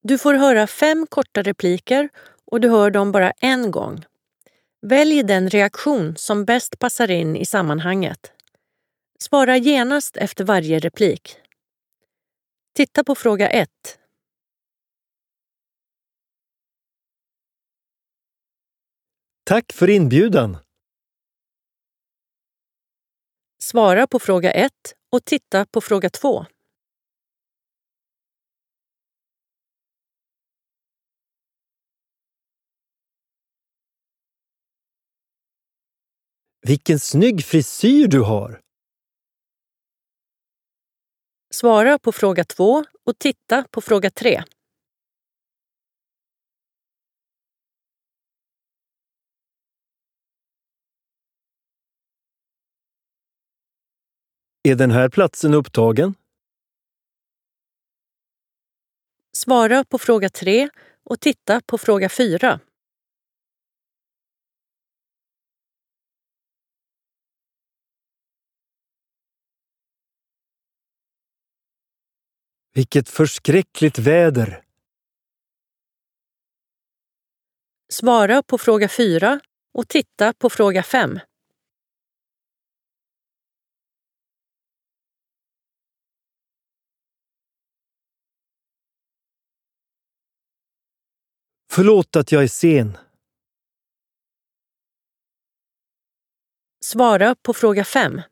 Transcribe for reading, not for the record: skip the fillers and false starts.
Du får höra 5 korta repliker och du hör dem bara en gång. Välj den reaktion som bäst passar in i sammanhanget. Svara genast efter varje replik. Titta på fråga 1. Tack för inbjudan. Svara på fråga 1 och titta på fråga 2. Vilken snygg frisyr du har. Svara på fråga 2 och titta på fråga 3. Är den här platsen upptagen? Svara på fråga 3 och titta på fråga 4. Vilket förskräckligt väder. Svara på fråga 4 och titta på fråga 5. Förlåt att jag är sen. Svara på fråga 5.